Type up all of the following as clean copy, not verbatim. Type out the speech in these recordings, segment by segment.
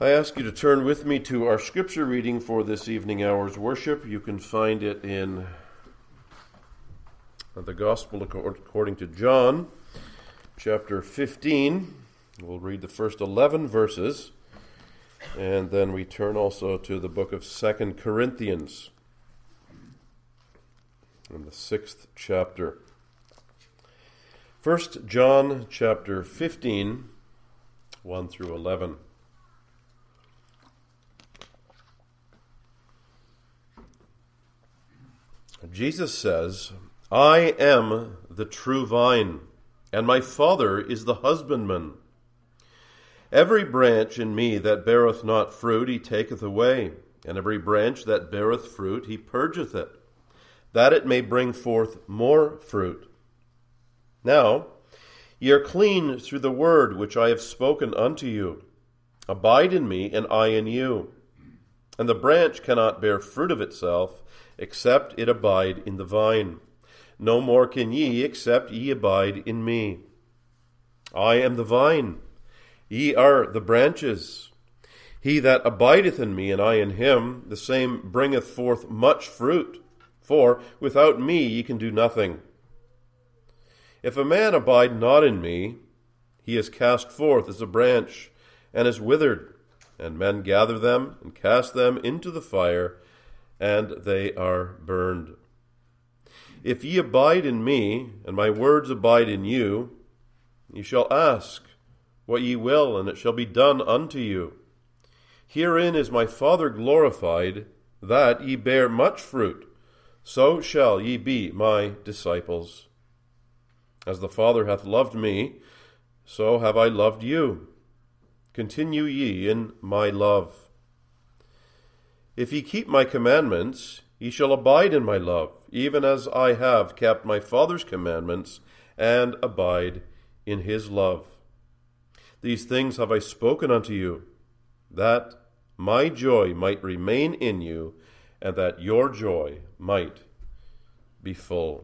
I ask you to turn with me to our scripture reading for this evening hour's worship. You can find it in the Gospel according to John, chapter 15. We'll read the first 11 verses, and then we turn also to the book of 2 Corinthians, in the 6th chapter. 1 John chapter 15, 1 through 11. Jesus says, "I am the true vine, and my Father is the husbandman. Every branch in me that beareth not fruit he taketh away, and every branch that beareth fruit he purgeth it, that it may bring forth more fruit. Now ye are clean through the word which I have spoken unto you. Abide in me, and I in you. And the branch cannot bear fruit of itself, except it abide in the vine. No more can ye, except ye abide in me. I am the vine, ye are the branches. He that abideth in me, and I in him, the same bringeth forth much fruit. For without me ye can do nothing. If a man abide not in me, he is cast forth as a branch, and is withered, and men gather them, and cast them into the fire, and they are burned. If ye abide in me, and my words abide in you, ye shall ask what ye will, and it shall be done unto you. Herein is my Father glorified, that ye bear much fruit, so shall ye be my disciples. As the Father hath loved me, so have I loved you. Continue ye in my love. If ye keep my commandments, ye shall abide in my love, even as I have kept my Father's commandments, and abide in his love. These things have I spoken unto you, that my joy might remain in you, and that your joy might be full."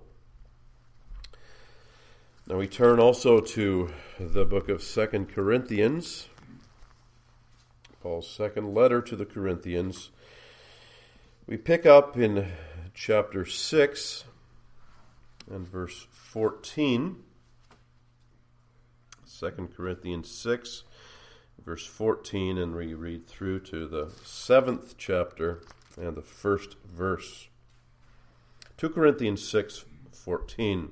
Now we turn also to the book of 2 Corinthians, Paul's second letter to the Corinthians. We pick up in chapter 6 and verse 14. 2 Corinthians 6, verse 14, and we read through to the 7th chapter and the first verse. 2 Corinthians 6:14.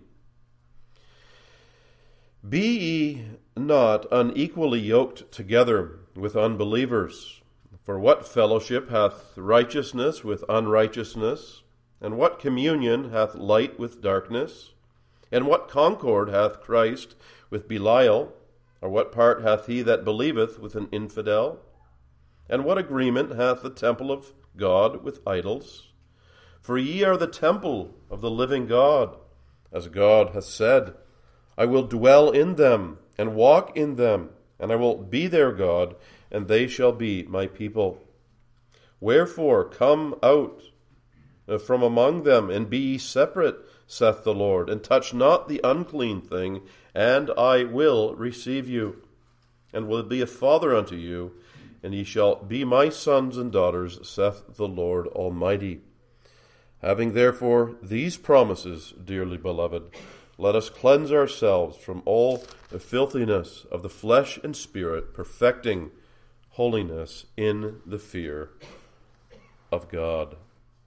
"Be ye not unequally yoked together with unbelievers. For what fellowship hath righteousness with unrighteousness? And what communion hath light with darkness? And what concord hath Christ with Belial? Or what part hath he that believeth with an infidel? And what agreement hath the temple of God with idols? For ye are the temple of the living God. As God hath said, I will dwell in them, and walk in them, and I will be their God, and they shall be my people. Wherefore come out from among them, and be ye separate, saith the Lord, and touch not the unclean thing, and I will receive you, and will be a father unto you, and ye shall be my sons and daughters, saith the Lord Almighty. Having therefore these promises, dearly beloved, let us cleanse ourselves from all the filthiness of the flesh and spirit, perfecting holiness in the fear of God."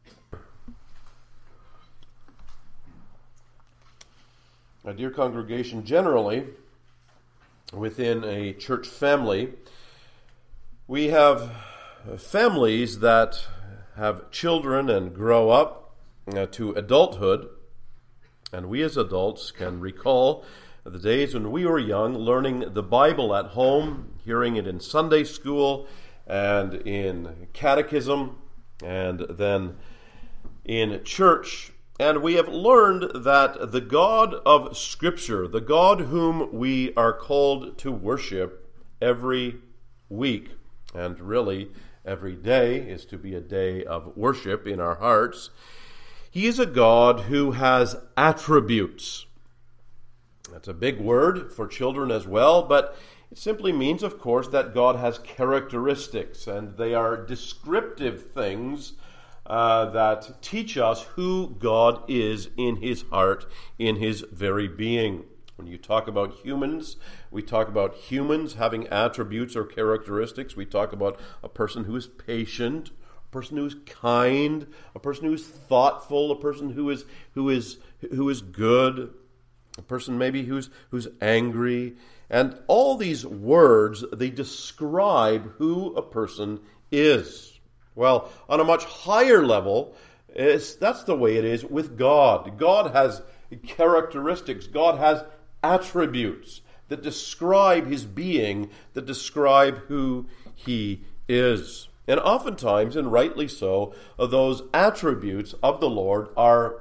My dear congregation, generally, within a church family, we have families that have children and grow up to adulthood. And we as adults can recall the days when we were young, learning the Bible at home, hearing it in Sunday school and in catechism and then in church. And we have learned that the God of Scripture, the God whom we are called to worship every week, and really every day is to be a day of worship in our hearts, he is a God who has attributes. That's a big word for children as well, but It simply means, of course, that God has characteristics, and they are descriptive things that teach us who God is in his heart, in his very being. When you talk about humans, we talk about humans having attributes or characteristics. We talk about a person who is patient, a person who is kind, a person who is thoughtful, a person who is good, a person maybe who's angry. And all these words, they describe who a person is. Well, on a much higher level, that's the way it is with God. God has characteristics. God has attributes that describe his being, that describe who he is. And oftentimes, and rightly so, those attributes of the Lord are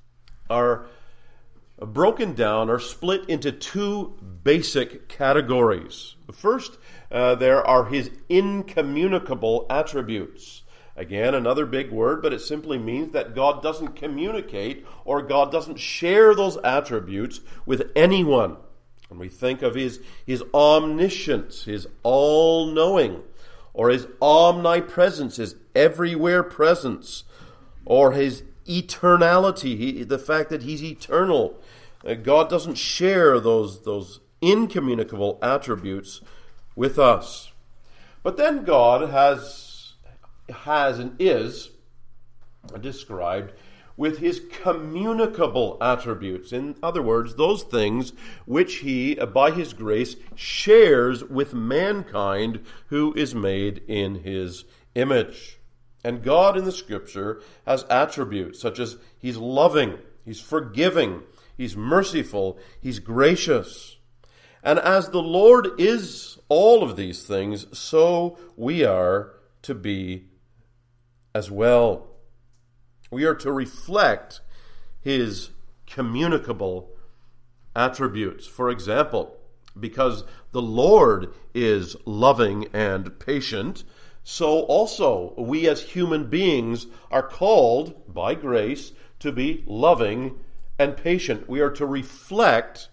broken down or split into two basic categories. First, there are his incommunicable attributes. Again, another big word, but it simply means that God doesn't communicate or God doesn't share those attributes with anyone. When we think of his omniscience, his all-knowing, or his omnipresence, his everywhere presence, or his eternality, the fact that he's eternal, God doesn't share those incommunicable attributes with us. But then God has and is described with his communicable attributes. In other words, those things which he, by his grace, shares with mankind who is made in his image. And God in the Scripture has attributes such as he's loving, he's forgiving, he's merciful, he's gracious. And as the Lord is all of these things, so we are to be as well. We are to reflect his communicable attributes. For example, because the Lord is loving and patient, so also we as human beings are called by grace to be loving and patient. We are to reflect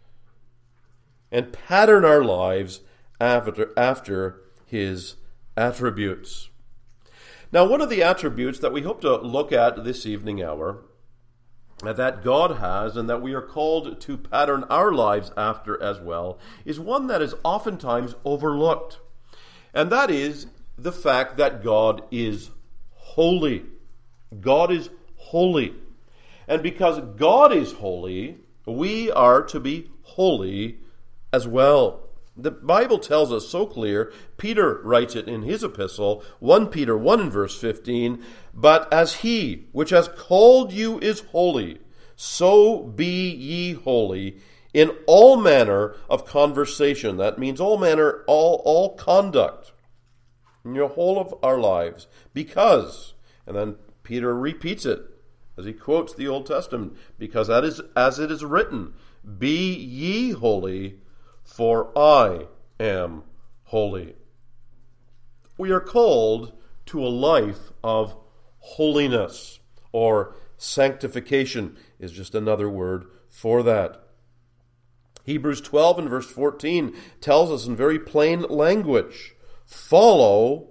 and pattern our lives after his attributes. Now, one of the attributes that we hope to look at this evening hour that God has and that we are called to pattern our lives after as well is one that is oftentimes overlooked. And that is the fact that God is holy. God is holy. And because God is holy, we are to be holy as well. The Bible tells us so clear. Peter writes it in his epistle, 1 Peter 1 and verse 15, "But as he which has called you is holy, so be ye holy in all manner of conversation." That means all manner, all conduct in the whole of our lives. Because, and then Peter repeats it as he quotes the Old Testament, because that is as it is written, "Be ye holy, for I am holy." We are called to a life of holiness, or sanctification is just another word for that. Hebrews 12 and verse 14 tells us in very plain language, follow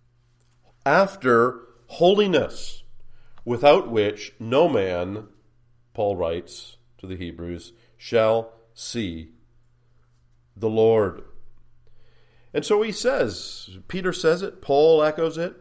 after holiness, without which no man, Paul writes to the Hebrews, shall see the Lord. And so he says, Peter says it, Paul echoes it,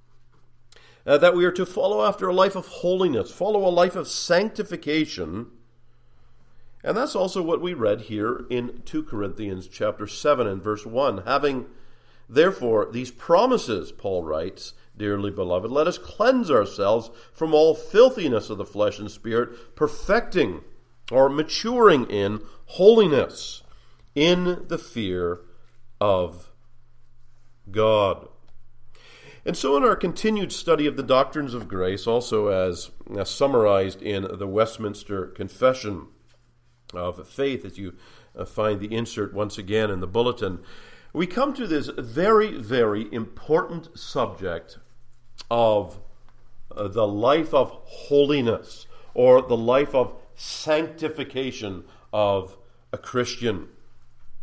that we are to follow after a life of holiness, follow a life of sanctification. And that's also what we read here in 2 Corinthians chapter 7 and verse 1. Having, therefore, these promises, Paul writes, "Dearly beloved, let us cleanse ourselves from all filthiness of the flesh and spirit, perfecting or maturing in holiness, in the fear of God." And so in our continued study of the doctrines of grace, also as summarized in the Westminster Confession of Faith, as you find the insert once again in the bulletin, we come to this very, very important subject of the life of holiness, or the life of sanctification of a Christian.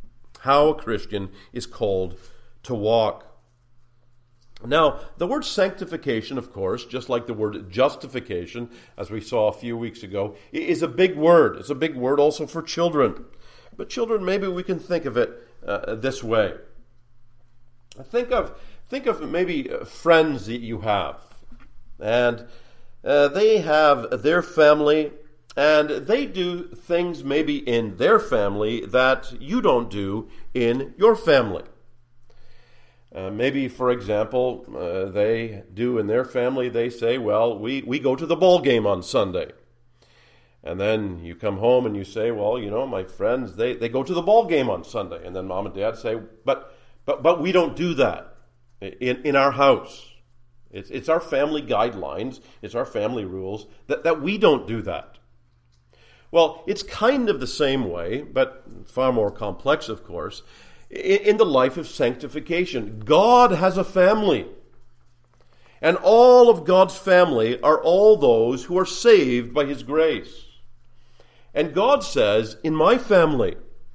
how a Christian is called to walk. Now, the word sanctification, of course, just like the word justification, as we saw a few weeks ago, is a big word. It's a big word also for children. But children, maybe we can think of it this way. Think of maybe friends that you have, and they have their family, and they do things maybe in their family that you don't do in your family. Maybe, for example, they do in their family, they say, well, we go to the ball game on Sunday. And then you come home and you say, well, my friends, they go to the ball game on Sunday. And then mom and dad say, but we don't do that in our house. It's our family guidelines, it's our family rules, that we don't do that. Well, it's kind of the same way, but far more complex, of course, in the life of sanctification. God has a family. And all of God's family are all those who are saved by His grace. And God says, in my family,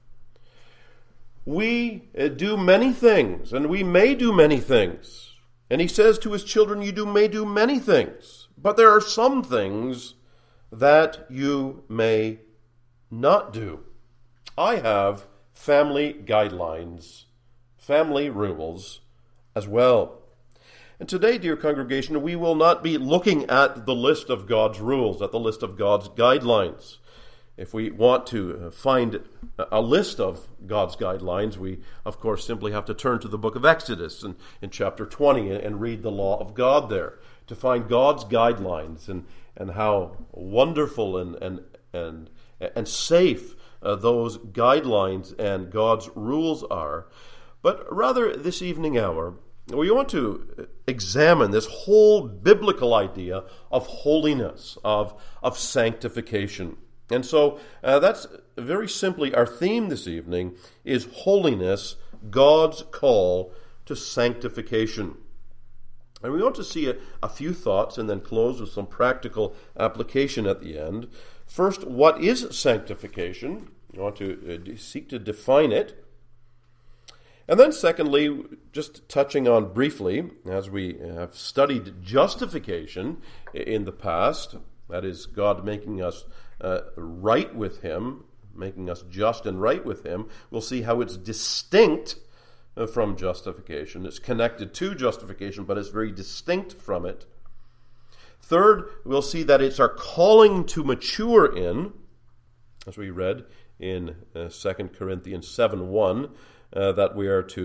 we do many things, and we may do many things. And He says to His children, you may do many things, but there are some things that you may not do. I have family guidelines, family rules as well. And today, dear congregation, we will not be looking at the list of God's rules, at the list of God's guidelines. If we want to find a list of God's guidelines, we, of course, simply have to turn to the book of Exodus in chapter 20 and read the law of God there to find God's guidelines and how wonderful and safe those guidelines and God's rules are. But rather, this evening hour, we want to examine this whole biblical idea of holiness, of sanctification. And so that's very simply our theme this evening is holiness, God's call to sanctification. And we want to see a few thoughts and then close with some practical application at the end. First, what is sanctification? We want to seek to define it. And then secondly, just touching on briefly, as we have studied justification in the past, that is God making us right with Him, making us just and right with Him, we'll see how it's distinct from justification. It's connected to justification, but it's very distinct from it. Third, we'll see that it's our calling to mature in, as we read in 2 Corinthians 7:1, that we are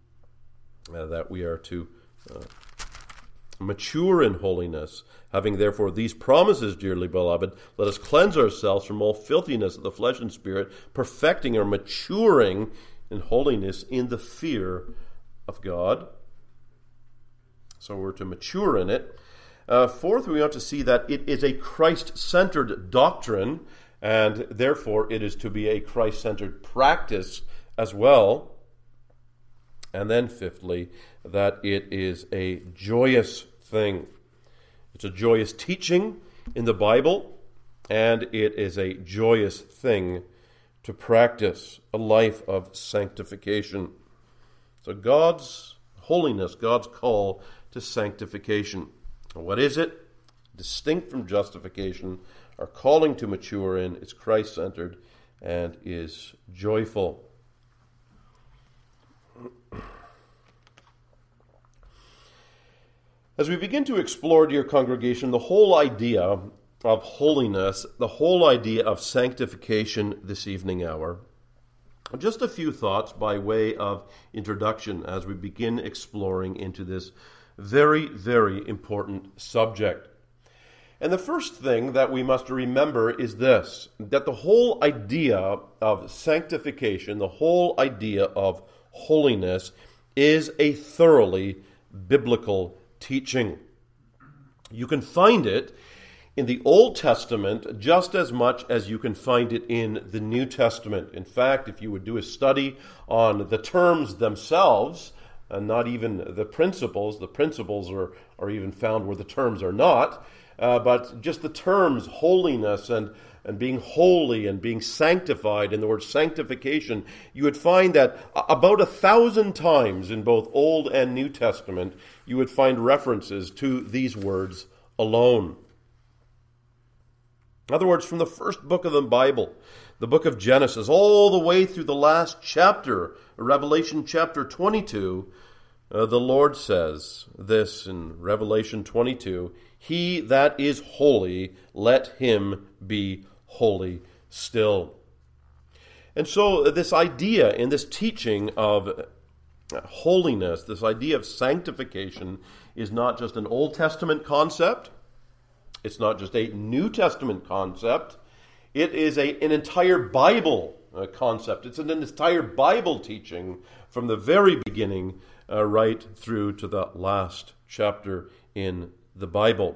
to mature in holiness, having therefore these promises, dearly beloved, let us cleanse ourselves from all filthiness of the flesh and spirit, perfecting or maturing in holiness in the fear of God. So we're to mature in it. Fourth, we want to see that it is a Christ-centered doctrine, and therefore it is to be a Christ-centered practice as well. And then fifthly, that it is a joyous thing. It's a joyous teaching in the Bible, and it is a joyous thing to practice, a life of sanctification. So God's holiness, God's call to sanctification. What is it? Distinct from justification, our calling to mature in, is Christ-centered and is joyful. As we begin to explore, dear congregation, the whole idea of holiness, the whole idea of sanctification this evening hour, just a few thoughts by way of introduction as we begin exploring into this very, very important subject. And the first thing that we must remember is this, that the whole idea of sanctification, the whole idea of holiness, is a thoroughly biblical teaching. You can find it in the Old Testament just as much as you can find it in the New Testament. In fact, if you would do a study on the terms themselves, not even the principles. The principles are even found where the terms are not, but just the terms holiness and being holy and being sanctified, and the word sanctification, you would find that about 1,000 times in both Old and New Testament, you would find references to these words alone. In other words, from the first book of the Bible, the book of Genesis, all the way through the last chapter, Revelation chapter 22, the Lord says this in Revelation 22, "He that is holy, let him be holy still." And so this idea in this teaching of holiness, this idea of sanctification, is not just an Old Testament concept. It's not just a New Testament concept. It is an entire Bible concept. It's an entire Bible teaching from the very beginning right through to the last chapter in the Bible.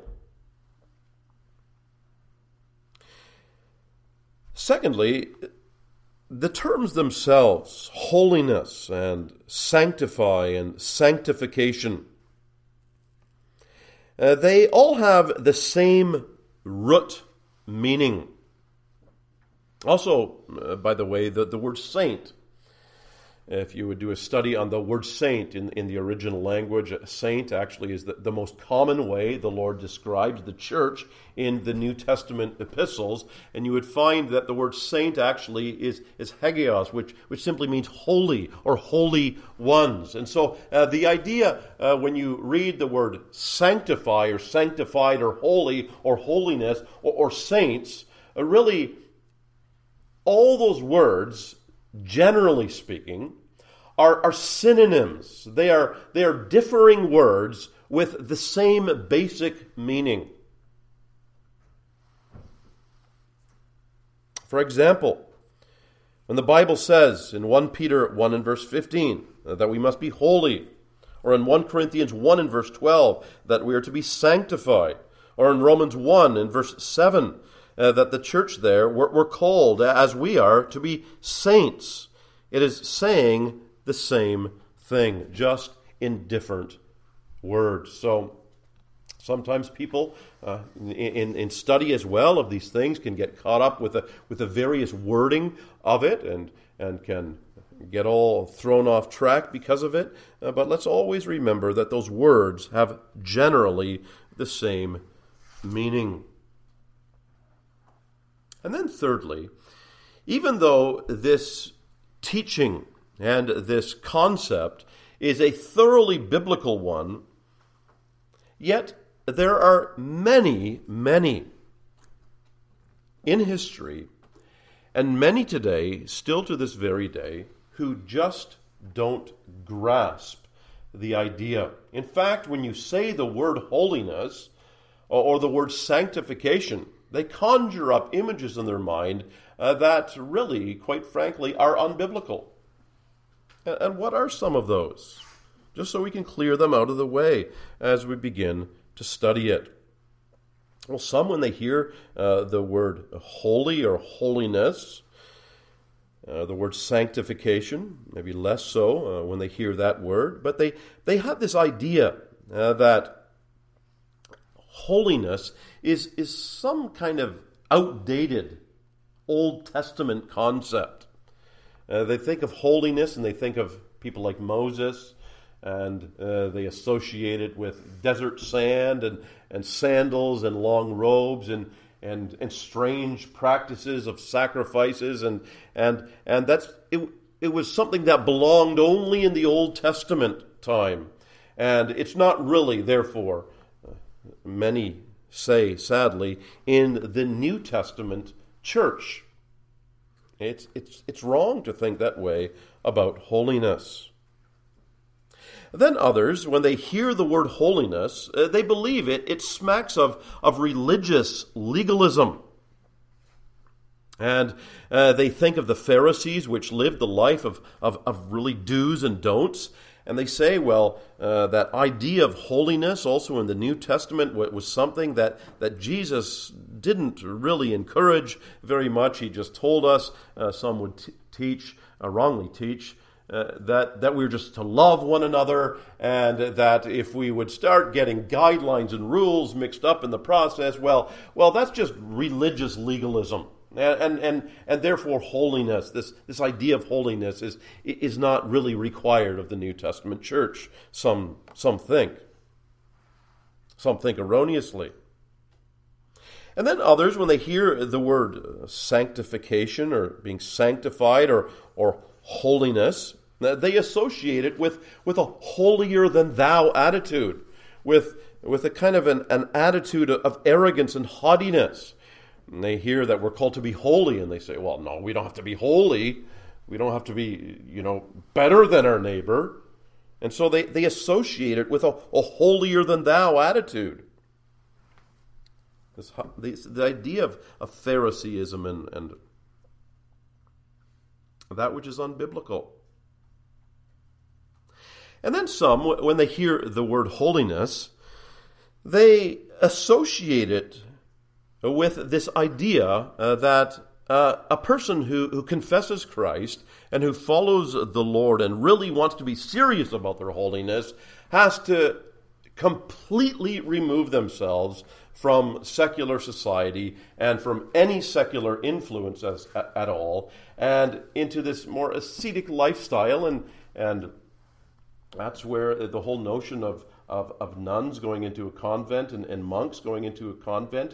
Secondly, the terms themselves, holiness and sanctify and sanctification, they all have the same root meaning. Also, by the way, the word saint, if you would do a study on the word saint in the original language, saint actually is the most common way the Lord describes the church in the New Testament epistles, and you would find that the word saint actually is hagios, which simply means holy or holy ones. And so the idea when you read the word sanctify or sanctified or holy or holiness or saints, really all those words, generally speaking, are synonyms. They are differing words with the same basic meaning. For example, when the Bible says in 1 Peter 1 and verse 15 that we must be holy, or in 1 Corinthians 1 and verse 12 that we are to be sanctified, or in Romans 1 and verse 7 that the church there were called, as we are, to be saints. It is saying the same thing, just in different words. So sometimes people in study as well of these things can get caught up with the various wording of it and can get all thrown off track because of it. But let's always remember that those words have generally the same meaning. And then thirdly, even though this teaching and this concept is a thoroughly biblical one, yet there are many, many in history, and many today, still to this very day, who just don't grasp the idea. In fact, when you say the word holiness or the word sanctification, they conjure up images in their mind that really, quite frankly, are unbiblical. And what are some of those? Just so we can clear them out of the way as we begin to study it. Well, some, when they hear the word holy or holiness, the word sanctification, maybe less so when they hear that word, but they have this idea that holiness is some kind of outdated Old Testament concept. They think of holiness and they think of people like Moses, and they associate it with desert sand and sandals and long robes and strange practices of sacrifices and that's it was something that belonged only in the Old Testament time, and it's not really, therefore, many say, sadly, in the New Testament church. It's wrong to think that way about holiness. Then others, when they hear the word holiness, they believe it smacks of religious legalism. And they think of the Pharisees, which lived the life of really do's and don'ts. And they say, well, that idea of holiness also in the New Testament was something that Jesus didn't really encourage very much. He just told us, some would wrongly teach, that we're just to love one another, and that if we would start getting guidelines and rules mixed up in the process, well, that's just religious legalism. And therefore holiness, this idea of holiness is not really required of the New Testament church. Some think. Some think erroneously. And then others, when they hear the word sanctification or being sanctified or holiness, they associate it with a holier than thou attitude, with a kind of an attitude of arrogance and haughtiness. And they hear that we're called to be holy, and they say, well, no, we don't have to be holy. We don't have to be, better than our neighbor. And so they associate it with a holier than thou attitude. The idea of Phariseeism and that which is unbiblical. And then some, when they hear the word holiness, they associate it with this idea that a person who confesses Christ and who follows the Lord and really wants to be serious about their holiness has to completely remove themselves from secular society and from any secular influence at all, and into this more ascetic lifestyle, and that's where the whole notion of nuns going into a convent and monks going into a convent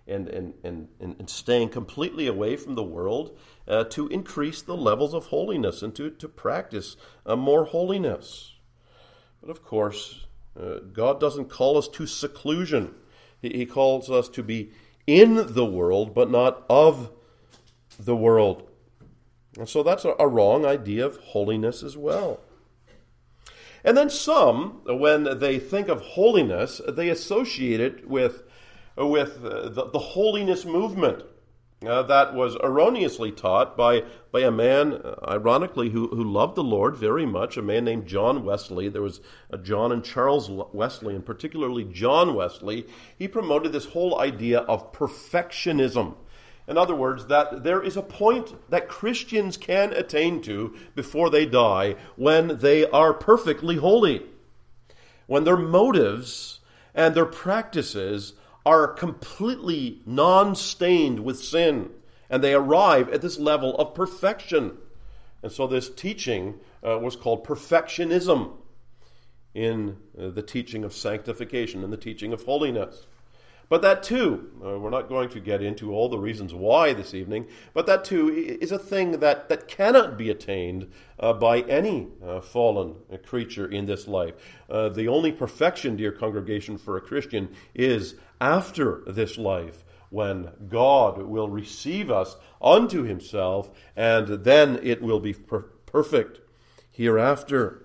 and staying completely away from the world to increase the levels of holiness and to practice more holiness. But of course, God doesn't call us to seclusion. He calls us to be in the world, but not of the world. And so that's a wrong idea of holiness as well. And then some, when they think of holiness, they associate it with the holiness movement that was erroneously taught by a man, ironically, who loved the Lord very much, a man named John Wesley. There was a John and Charles Wesley, and particularly John Wesley. He promoted this whole idea of perfectionism. In other words, that there is a point that Christians can attain to before they die when they are perfectly holy, when their motives and their practices are completely non-stained with sin, and they arrive at this level of perfection. And so this teaching was called perfectionism in the teaching of sanctification and the teaching of holiness. But that too, we're not going to get into all the reasons why this evening, but that too is a thing that cannot be attained by any fallen creature in this life. The only perfection, dear congregation, for a Christian is after this life, when God will receive us unto himself, and then it will be perfect hereafter.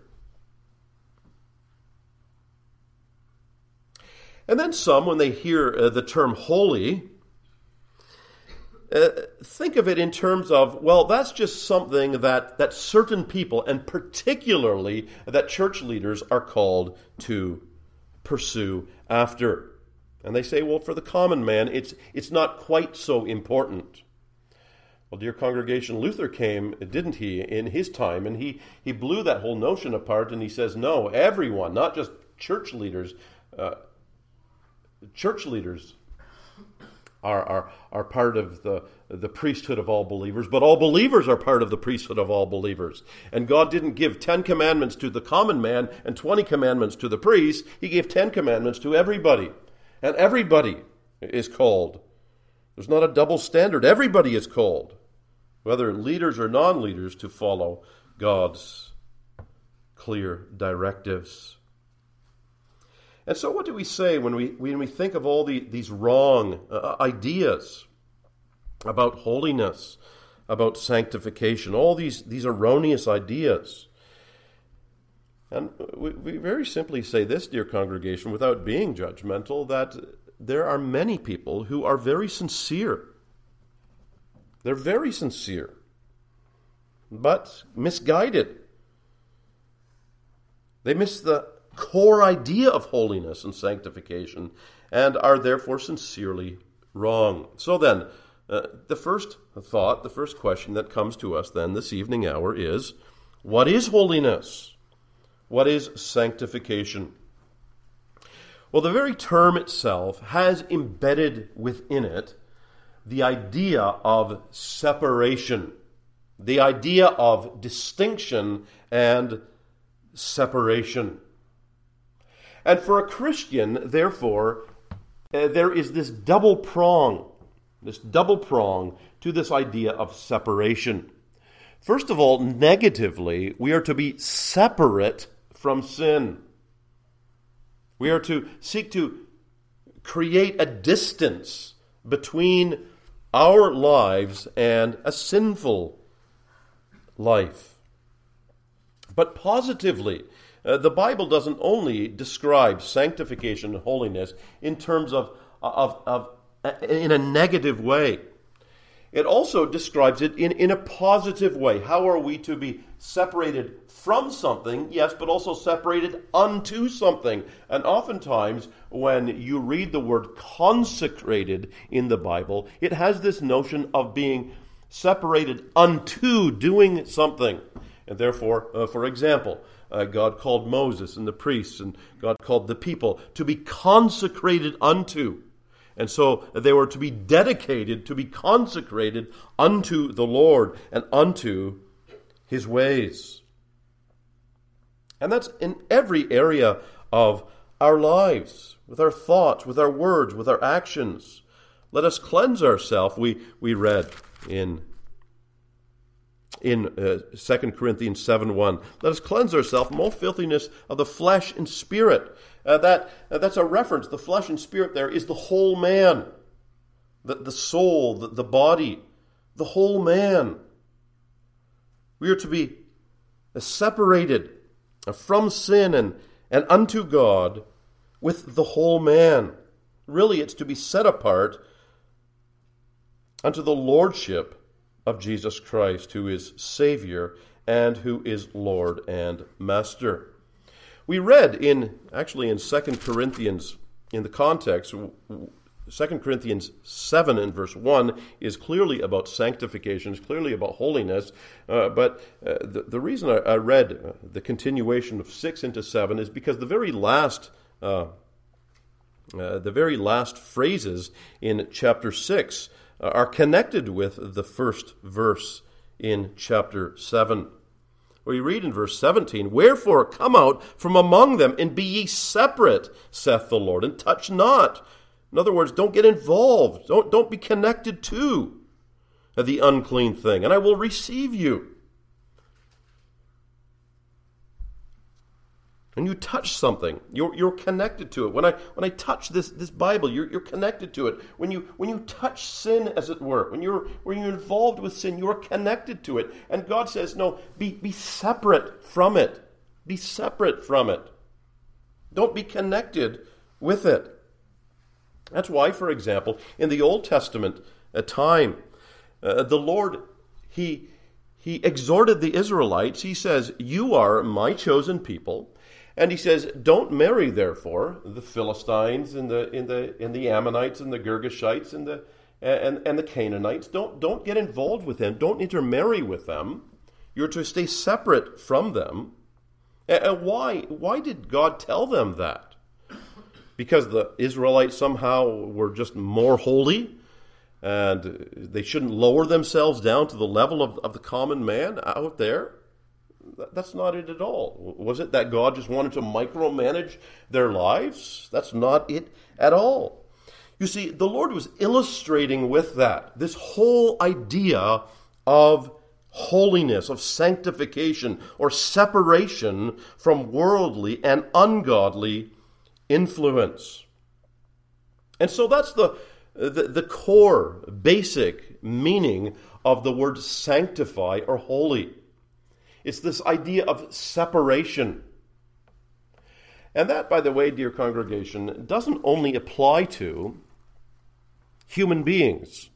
And then some, when they hear the term holy, think of it in terms of, well, that's just something that certain people, and particularly that church leaders, are called to pursue after. And they say, well, for the common man, it's not quite so important. Well, dear congregation, Luther came, didn't he, in his time, and he blew that whole notion apart, and he says, no, everyone, not just church leaders. Church leaders are part of the priesthood of all believers, but all believers are part of the priesthood of all believers. And God didn't give 10 commandments to the common man and 20 commandments to the priest. He gave 10 commandments to everybody. And everybody is called. There's not a double standard. Everybody is called, whether leaders or non-leaders, to follow God's clear directives. And so what do we say when we think of all these wrong ideas about holiness, about sanctification, all these erroneous ideas? And we very simply say this, dear congregation, without being judgmental, that there are many people who are very sincere. They're very sincere, but misguided. They miss the core idea of holiness and sanctification, and are therefore sincerely wrong. So then, the first thought, the first question that comes to us then this evening hour is, What is holiness? What is sanctification? Well, the very term itself has embedded within it the idea of separation, the idea of distinction and separation. And for a Christian, therefore, there is this double prong to this idea of separation. First of all, negatively, we are to be separate from sin. We are to seek to create a distance between our lives and a sinful life. But positively, the Bible doesn't only describe sanctification and holiness in terms of in a negative way. It also describes it in a positive way. How are we to be separated from something? Yes, but also separated unto something. And oftentimes, when you read the word consecrated in the Bible, it has this notion of being separated unto doing something. And therefore, for example, God called Moses and the priests, and God called the people to be consecrated unto. And so they were to be dedicated, to be consecrated unto the Lord and unto His ways. And that's in every area of our lives, with our thoughts, with our words, with our actions. Let us cleanse ourselves, we read in 2 Corinthians 7:1. Let us cleanse ourselves from all filthiness of the flesh and spirit. That's a reference. The flesh and spirit there is the whole man. The soul, the body, the whole man. We are to be separated from sin and unto God with the whole man. Really, it's to be set apart unto the lordship of Jesus Christ, who is Savior and who is Lord and Master. We read in 2 Corinthians, in the context, 2 Corinthians 7 and verse 1 is clearly about sanctification, is clearly about holiness, but the reason I read the continuation of 6 into 7 is because the very last phrases in chapter 6 are connected with the first verse in chapter 7. We read in verse 17, "Wherefore come out from among them, and be ye separate, saith the Lord, and touch not." In other words, don't get involved. Don't be connected to the unclean thing, and I will receive you. When you touch something, you're connected to it. When I touch this Bible, you're connected to it. When you touch sin, as it were, when you're involved with sin, you're connected to it. And God says, no, be separate from it. Be separate from it. Don't be connected with it. That's why, for example, in the Old Testament time, the Lord, He exhorted the Israelites. He says, "You are my chosen people." And he says, "Don't marry, therefore, the Philistines and the Ammonites and the Girgashites and the Canaanites. Don't get involved with them. Don't intermarry with them. You're to stay separate from them." And why did God tell them that? Because the Israelites somehow were just more holy, and they shouldn't lower themselves down to the level of the common man out there? That's not it at all. Was it that God just wanted to micromanage their lives? That's not it at all. You see, the Lord was illustrating with that, this whole idea of holiness, of sanctification, or separation from worldly and ungodly influence. And so that's the core, basic meaning of the word sanctify or holy. It's this idea of separation. And that, by the way, dear congregation, doesn't only apply to human beings.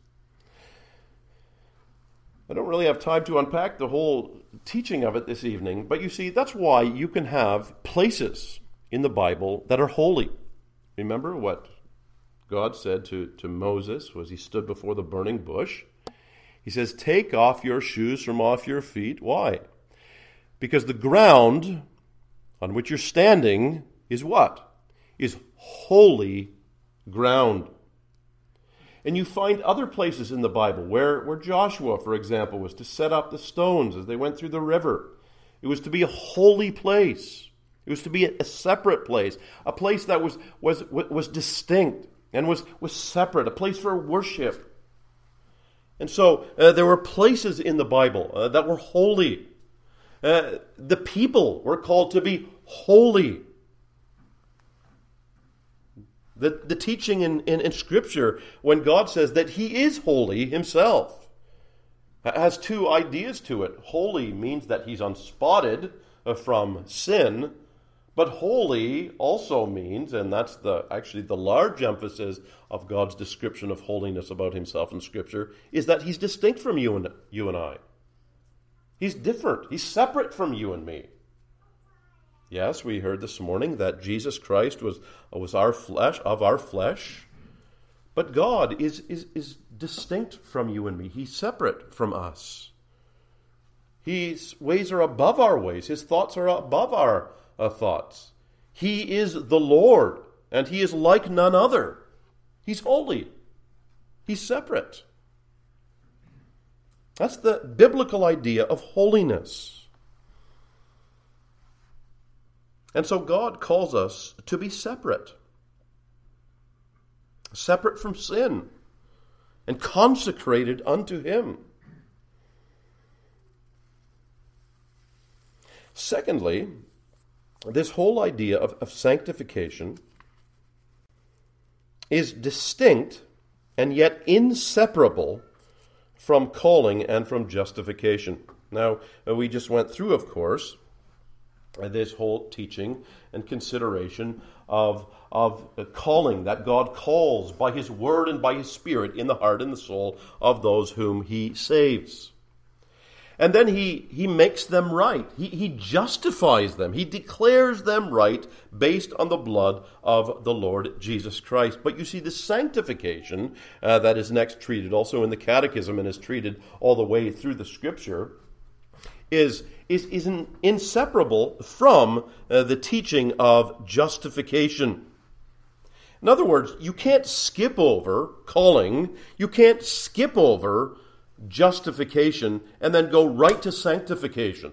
I don't really have time to unpack the whole teaching of it this evening, but you see, that's why you can have places in the Bible that are holy. Remember what God said to Moses as he stood before the burning bush? He says, "Take off your shoes from off your feet." Why? Because the ground on which you're standing is what? Is holy ground. And you find other places in the Bible where Joshua, for example, was to set up the stones as they went through the river. It was to be a holy place. It was to be a separate place, a place that was distinct and was separate, a place for worship. And so there were places in the Bible that were holy. The people were called to be holy. The teaching in Scripture, when God says that He is holy Himself, has two ideas to it. Holy means that He's unspotted from sin, but holy also means, and that's actually the large emphasis of God's description of holiness about Himself in Scripture, is that He's distinct from you and I. He's different. He's separate from you and me. Yes, we heard this morning that Jesus Christ was our flesh, of our flesh, but God is distinct from you and me. He's separate from us. His ways are above our ways. His thoughts are above our thoughts. He is the Lord, and He is like none other. He's holy. He's separate. That's the biblical idea of holiness. And so God calls us to be separate. Separate from sin and consecrated unto Him. Secondly, this whole idea of sanctification is distinct and yet inseparable from calling and from justification. Now, we just went through, of course, this whole teaching and consideration of calling, that God calls by His Word and by His Spirit in the heart and the soul of those whom He saves. And then He makes them right. He justifies them. He declares them right based on the blood of the Lord Jesus Christ. But you see, the sanctification that is next treated also in the Catechism and is treated all the way through the Scripture is inseparable from the teaching of justification. In other words, you can't skip over calling, you can't skip over justification and then go right to sanctification.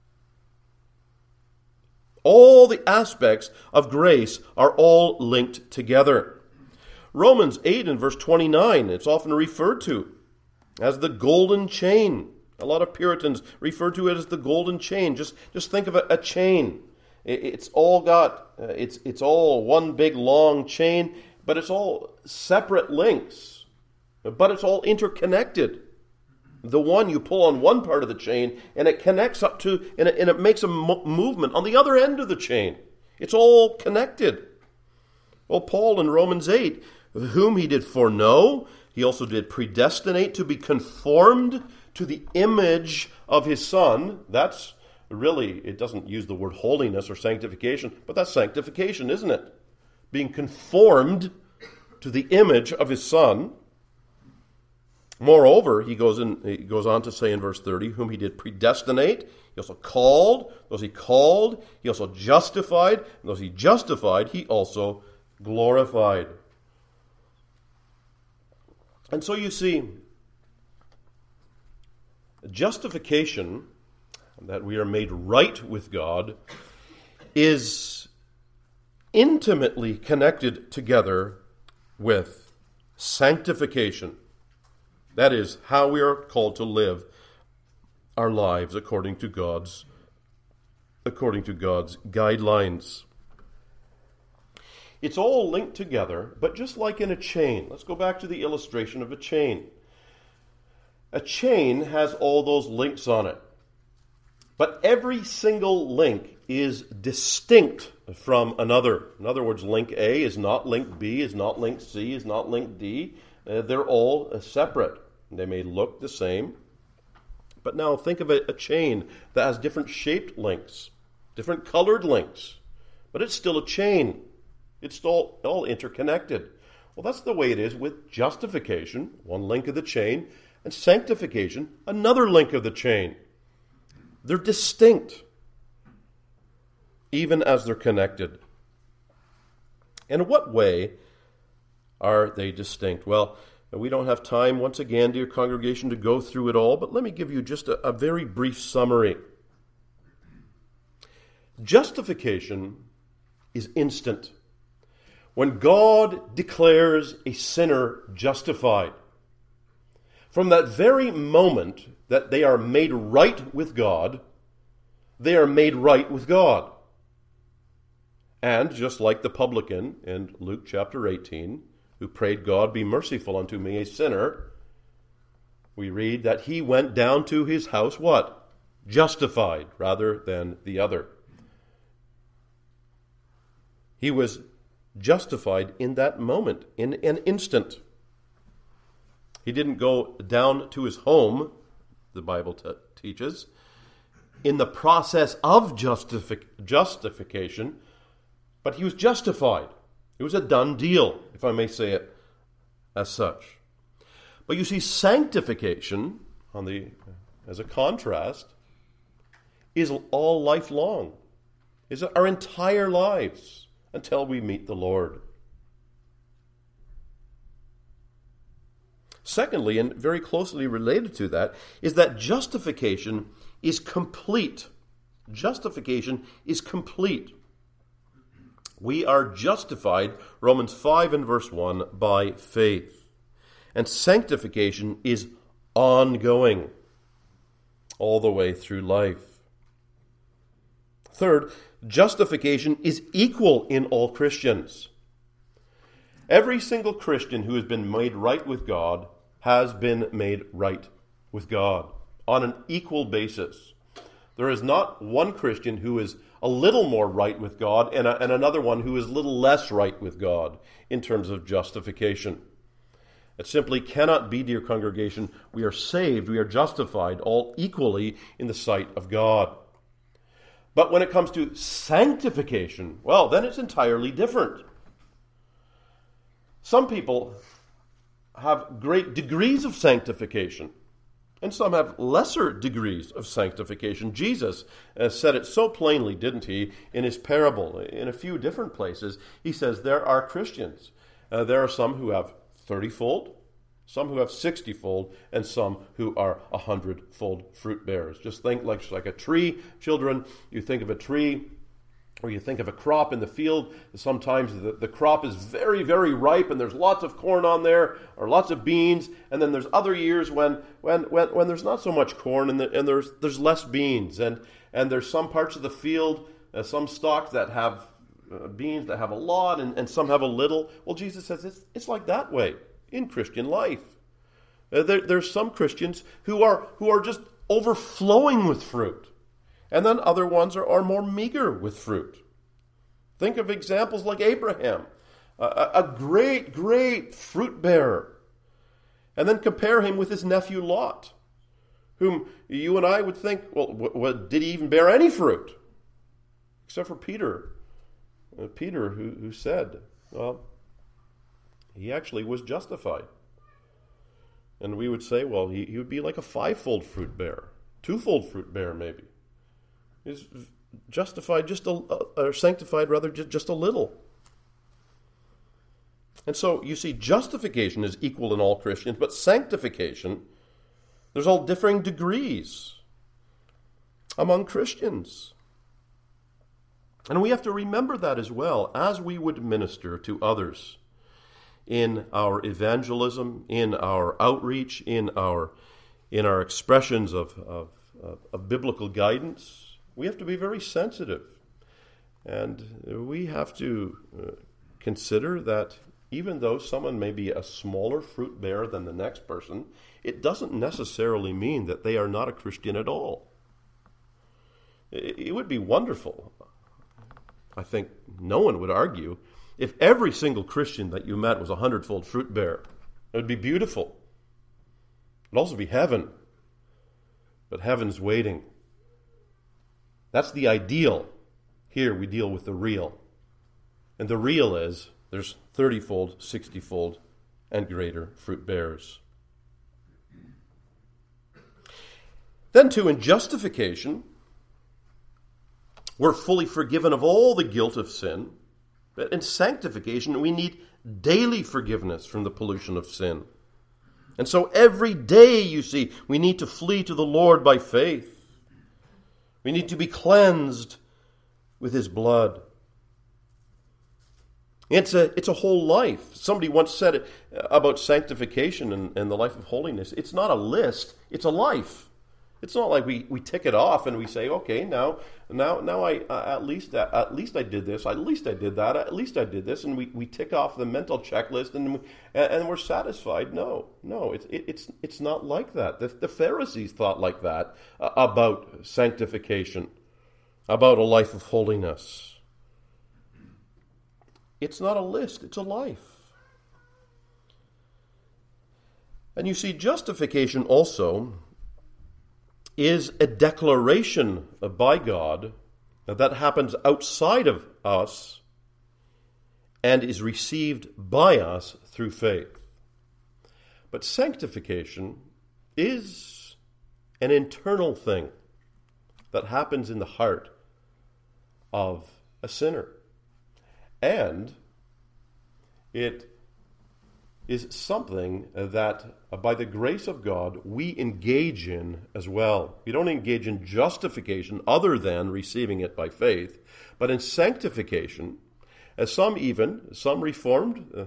All the aspects of grace are all linked together. Romans 8 and verse 29, it's often referred to as the golden chain. A lot of Puritans refer to it as the golden chain. Just think of a chain. It's all one big long chain, but it's all separate links. But it's all interconnected. The one you pull on one part of the chain, and it connects up to, and it makes a movement on the other end of the chain. It's all connected. Well, Paul in Romans 8, whom He did foreknow, He also did predestinate to be conformed to the image of His Son. That's really, it doesn't use the word holiness or sanctification, but that's sanctification, isn't it? Being conformed to the image of His Son. Moreover, he goes on to say in verse 30, whom He did predestinate, He also called. Those He called, He also justified. And those He justified, He also glorified. And so you see, justification, that we are made right with God, is intimately connected together with sanctification. That is how we are called to live our lives according to God's guidelines. It's all linked together, but just like in a chain. Let's go back to the illustration of a chain. A chain has all those links on it. But every single link is distinct from another. In other words, link A is not link B, is not link C, is not link D. They're all separate. They may look the same. But now think of a chain that has different shaped links, different colored links. But it's still a chain. It's all interconnected. Well, that's the way it is with justification, one link of the chain, and sanctification, another link of the chain. They're distinct. even as they're connected. In what way are they distinct? Well, we don't have time, once again, dear congregation, to go through it all, but let me give you just a very brief summary. Justification is instant. When God declares a sinner justified, from that very moment that they are made right with God, they are made right with God. And just like the publican in Luke chapter 18, who prayed, God, be merciful unto me, a sinner, we read that he went down to his house, what? Justified, rather than the other. He was justified in that moment, in an instant. He didn't go down to his home, the Bible teaches, in the process of justification, but he was justified. It was a done deal, if I may say it as such. But you see, sanctification, as a contrast, is all lifelong, is our entire lives until we meet the Lord. Secondly, and very closely related to that, is that justification is complete. Justification is complete. We are justified, Romans 5 and verse 1, by faith. And sanctification is ongoing all the way through life. Third, justification is equal in all Christians. Every single Christian who has been made right with God has been made right with God on an equal basis. There is not one Christian who is a little more right with God and another one who is a little less right with God in terms of justification. It simply cannot be, dear congregation. We are saved, we are justified all equally in the sight of God. But when it comes to sanctification, well, then it's entirely different. Some people have great degrees of sanctification, and some have lesser degrees of sanctification. Jesus said it so plainly, didn't he, in his parable, in a few different places. He says there are Christians. There are some who have 30-fold, some who have 60-fold, and some who are 100-fold fruit bearers. Just think like a tree, children. You think of a tree, or you think of a crop in the field. Sometimes the crop is very, very ripe, and there's lots of corn on there, or lots of beans. And then there's other years when there's not so much corn, and there's less beans. And there's some parts of the field, some stalks that have beans that have a lot, and some have a little. Well, Jesus says it's like that way in Christian life. There's some Christians who are just overflowing with fruit. And then other ones are more meager with fruit. Think of examples like Abraham, a great, great fruit bearer. And then compare him with his nephew Lot, whom you and I would think, well, did he even bear any fruit? Except for Peter. Peter, who said, well, he actually was justified. And we would say, well, he would be like a 5-fold fruit bearer, 2-fold fruit bearer maybe. Is justified or sanctified rather just a little. And so you see, justification is equal in all Christians, but sanctification, there's all differing degrees among Christians. And we have to remember that as well as we would minister to others in our evangelism, in our outreach, in our expressions of biblical guidance. We have to be very sensitive, and we have to consider that even though someone may be a smaller fruit bearer than the next person, it doesn't necessarily mean that they are not a Christian at all. It would be wonderful, I think no one would argue, if every single Christian that you met was a 100-fold fruit bearer. It would be beautiful. It would also be heaven, but heaven's waiting. That's the ideal. Here we deal with the real. And the real is there's 30-fold, 60-fold, and greater fruit bearers. Then too, in justification, We're fully forgiven of all the guilt of sin. But in sanctification, we need daily forgiveness from the pollution of sin. And so every day, you see, we need to flee to the Lord by faith. We need to be cleansed with his blood. It's a whole life. Somebody once said it about sanctification and the life of holiness. It's not a list, it's a life. It's not like we tick it off and we say, okay, now I at least I did this, at least I did that, at least I did this, and we tick off the mental checklist and we're satisfied. No, it's not like that. The Pharisees thought like that about sanctification, about a life of holiness. It's not a list, it's a life. And you see, justification also is a declaration by God that happens outside of us and is received by us through faith. But sanctification is an internal thing that happens in the heart of a sinner. And it is something that, by the grace of God, we engage in as well. We don't engage in justification other than receiving it by faith, but in sanctification, as some Reformed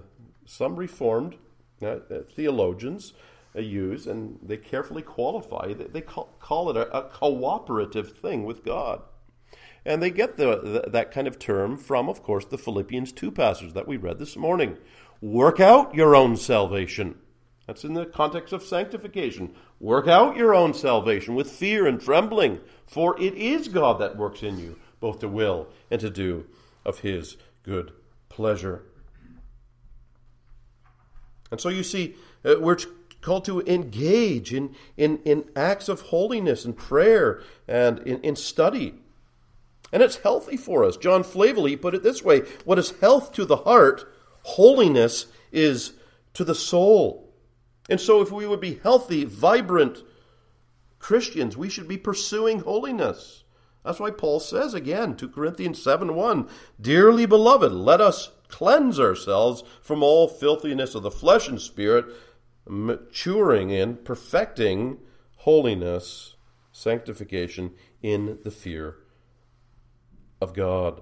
theologians use, and they carefully qualify, they call it a cooperative thing with God. And they get that kind of term from, of course, the Philippians 2 passage that we read this morning. Work out your own salvation. That's in the context of sanctification. Work out your own salvation with fear and trembling, for it is God that works in you, both to will and to do of his good pleasure. And so you see, we're called to engage in acts of holiness and prayer and in study. And it's healthy for us. John Flavel, he put it this way: what is health to the heart, holiness is to the soul. And so if we would be healthy, vibrant Christians, we should be pursuing holiness. That's why Paul says again, 2 Corinthians 7:1, dearly beloved, let us cleanse ourselves from all filthiness of the flesh and spirit, maturing in, perfecting holiness, sanctification in the fear of God.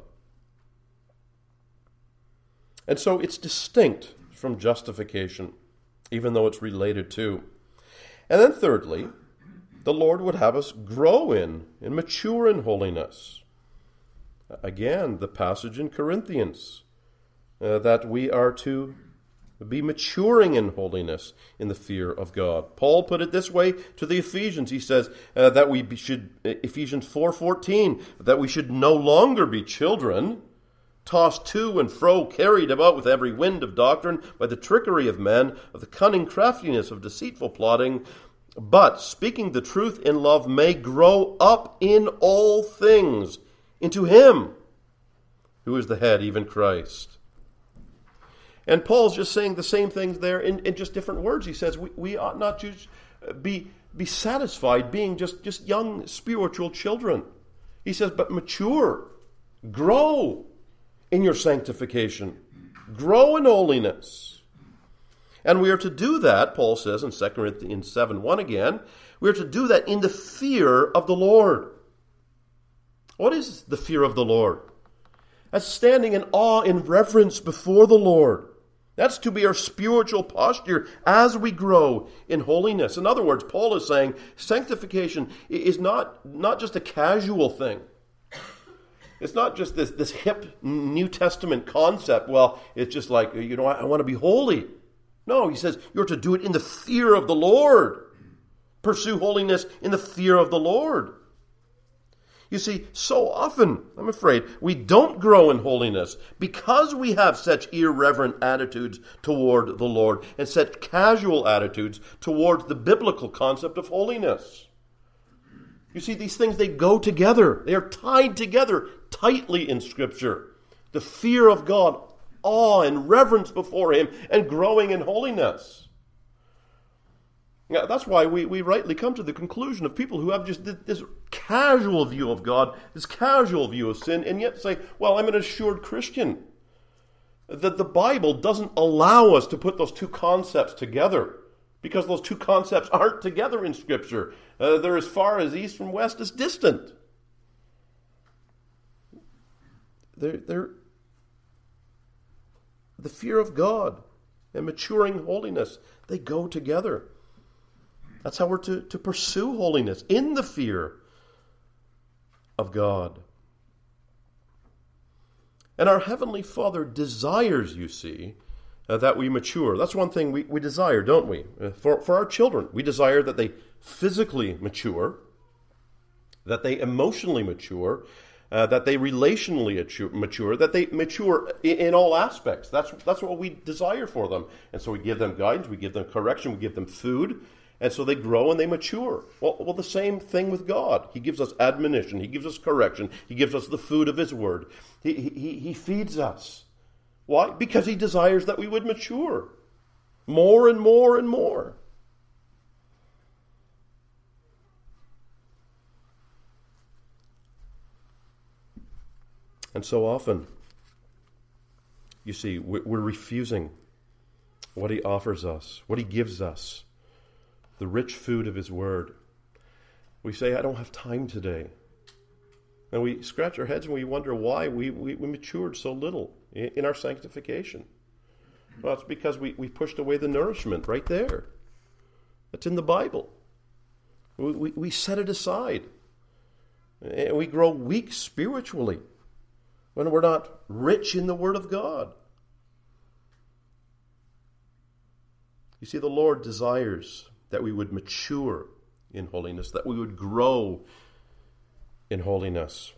And so it's distinct from justification, even though it's related to. And then thirdly, the Lord would have us grow in and mature in holiness. Again, the passage in Corinthians, that we are to be maturing in holiness in the fear of God. Paul put it this way to the Ephesians. He says that we should, Ephesians 4:14, that we should no longer be children, tossed to and fro, carried about with every wind of doctrine, by the trickery of men, of the cunning craftiness of deceitful plotting, but speaking the truth in love may grow up in all things into him who is the head, even Christ. And Paul's just saying the same things there in just different words. He says we ought not just be satisfied being just young spiritual children. He says, but mature, grow in your sanctification, grow in holiness. And we are to do that, Paul says in 2 Corinthians 7:1 again, we are to do that in the fear of the Lord. What is the fear of the Lord? That's standing in awe and reverence before the Lord. That's to be our spiritual posture as we grow in holiness. In other words, Paul is saying sanctification is not just a casual thing. It's not just this hip New Testament concept. Well, it's just like, I want to be holy. No, he says you're to do it in the fear of the Lord. Pursue holiness in the fear of the Lord. You see, so often, I'm afraid, we don't grow in holiness because we have such irreverent attitudes toward the Lord and such casual attitudes towards the biblical concept of holiness. You see, these things, they go together. They are tied together tightly in Scripture. The fear of God, awe and reverence before him, and growing in holiness. Yeah, that's why we rightly come to the conclusion of people who have just this casual view of God, this casual view of sin, and yet say, well, I'm an assured Christian. That the Bible doesn't allow us to put those two concepts together, because those two concepts aren't together in Scripture. They're as far as east from west as distant. They're the fear of God and maturing holiness, they go together. That's how we're to pursue holiness, in the fear of God. And our Heavenly Father desires, you see, that we mature. That's one thing we desire, don't we? For our children, we desire that they physically mature, that they emotionally mature, that they relationally mature, that they mature in all aspects. That's what we desire for them. And so we give them guidance, we give them correction, we give them food, and so they grow and they mature. Well, the same thing with God. He gives us admonition, He gives us correction, He gives us the food of His Word. He feeds us. Why? Because He desires that we would mature more and more and more. And so often, you see, we're refusing what He offers us, what He gives us, the rich food of His Word. We say, I don't have time today. And we scratch our heads and we wonder why we matured so little in our sanctification. Well, it's because we pushed away the nourishment right there. That's in the Bible. We set it aside. And we grow weak spiritually when we're not rich in the Word of God. You see, the Lord desires that we would mature in holiness, that we would grow in holiness.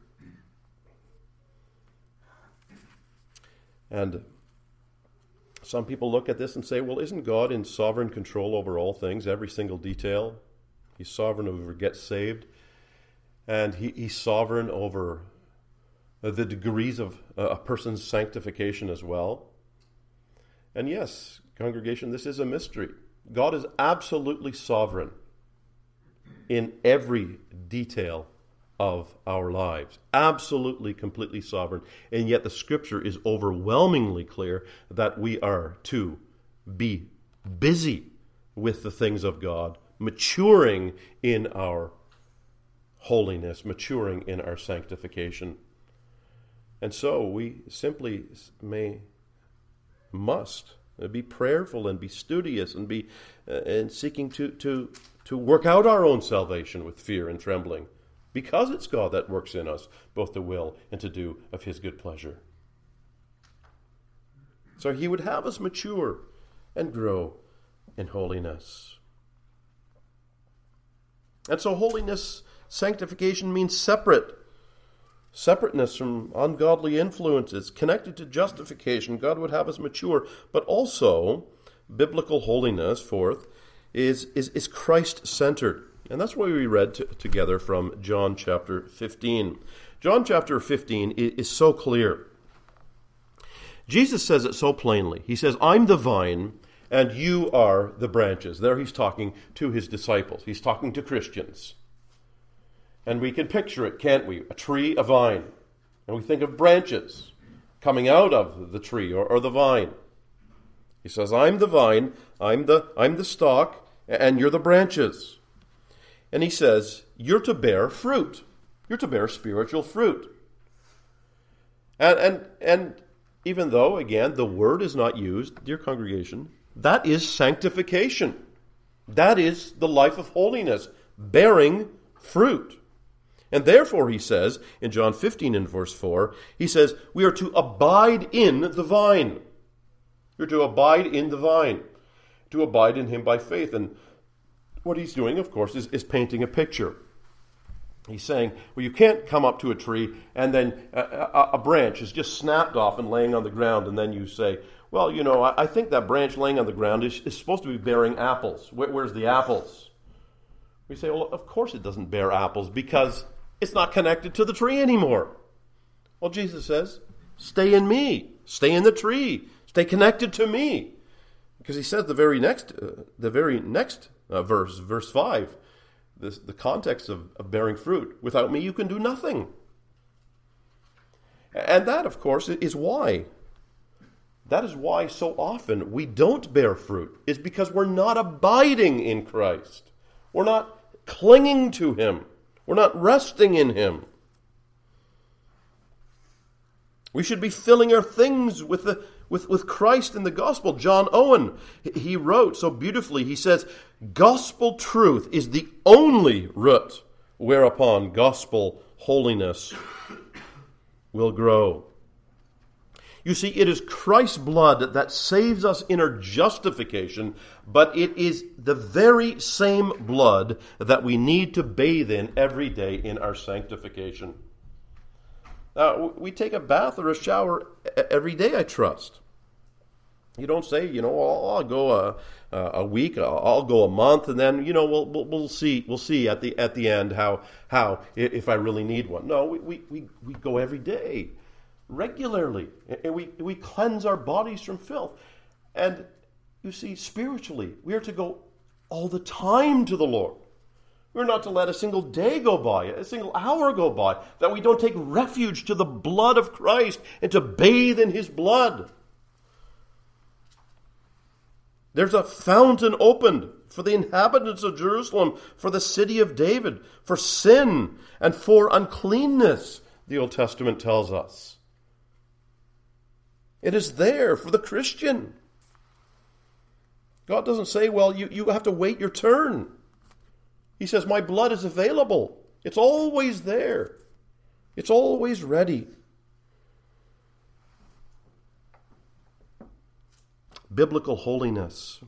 And some people look at this and say, well, isn't God in sovereign control over all things, every single detail? He's sovereign over who gets saved, and He's sovereign over the degrees of a person's sanctification as well. And yes, congregation, this is a mystery. God is absolutely sovereign in every detail of our lives. Absolutely, completely sovereign. And yet the Scripture is overwhelmingly clear that we are to be busy with the things of God, maturing in our holiness, maturing in our sanctification. And so we simply must be prayerful and be studious and be seeking to work out our own salvation with fear and trembling, because it's God that works in us both to will and to do of His good pleasure. So He would have us mature and grow in holiness. And so holiness, sanctification means separateness from ungodly influences, connected to justification. God would have us mature, but also biblical holiness, fourth, is Christ-centered. And that's why we read together from John chapter 15. John chapter 15 is so clear. Jesus says it so plainly. He says, I'm the vine and you are the branches. There He's talking to His disciples. He's talking to Christians. And we can picture it, can't we? A tree, a vine. And we think of branches coming out of the tree or the vine. He says, I'm the vine, I'm the stalk, and you're the branches. And He says, you're to bear fruit. You're to bear spiritual fruit. And even though, again, the word is not used, dear congregation, that is sanctification. That is the life of holiness, bearing fruit. And therefore, He says, in John 15 and verse 4, He says, we are to abide in the vine. You're to abide in the vine, to abide in Him by faith. And what He's doing, of course, is painting a picture. He's saying, well, you can't come up to a tree and then a branch is just snapped off and laying on the ground, and then you say, well, you know, I think that branch laying on the ground is supposed to be bearing apples. Where's the apples? We say, well, of course it doesn't bear apples, because it's not connected to the tree anymore. Well, Jesus says, stay in me, stay in the tree, stay connected to me. Because He says the very next verse 5. The context of bearing fruit. Without me you can do nothing. And that, of course, is why. That is why so often we don't bear fruit, is because we're not abiding in Christ. We're not clinging to Him. We're not resting in Him. We should be filling our things with Christ in the gospel. John Owen, he wrote so beautifully, he says, gospel truth is the only root whereupon gospel holiness will grow. You see, it is Christ's blood that saves us in our justification, but it is the very same blood that we need to bathe in every day in our sanctification. We take a bath or a shower every day, I trust. You don't say, I'll go a week, I'll go a month, and then, we'll see at the end how if I really need one. No, we go every day, regularly, and we cleanse our bodies from filth. And you see, spiritually, we are to go all the time to the Lord. We're not to let a single day go by, a single hour go by, that we don't take refuge to the blood of Christ and to bathe in His blood. There's a fountain opened for the inhabitants of Jerusalem, for the city of David, for sin and for uncleanness, the Old Testament tells us. It is there for the Christian. God doesn't say, well, you have to wait your turn. He says, my blood is available. It's always there. It's always ready. Biblical holiness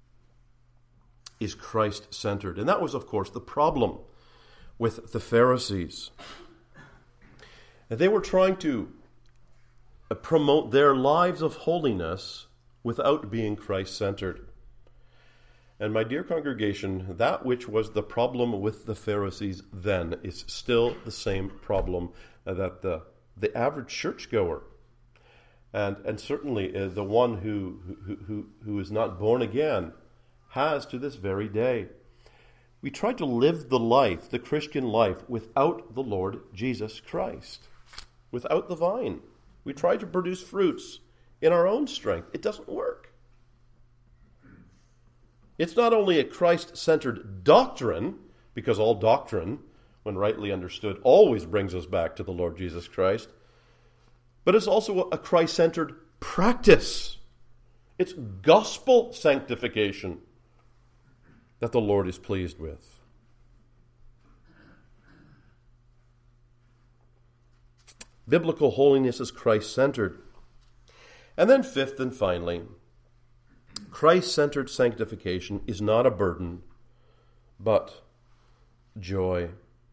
is Christ-centered. And that was, of course, the problem with the Pharisees. They were trying to promote their lives of holiness without being Christ-centered. And my dear congregation, that which was the problem with the Pharisees then is still the same problem that the average churchgoer and certainly the one who is not born again has to this very day. We try to live the life, the Christian life, without the Lord Jesus Christ, without the vine. We try to produce fruits in our own strength. It doesn't work. It's not only a Christ-centered doctrine, because all doctrine, when rightly understood, always brings us back to the Lord Jesus Christ, but it's also a Christ-centered practice. It's gospel sanctification that the Lord is pleased with. Biblical holiness is Christ-centered. And then fifth and finally, Christ-centered sanctification is not a burden, but joy.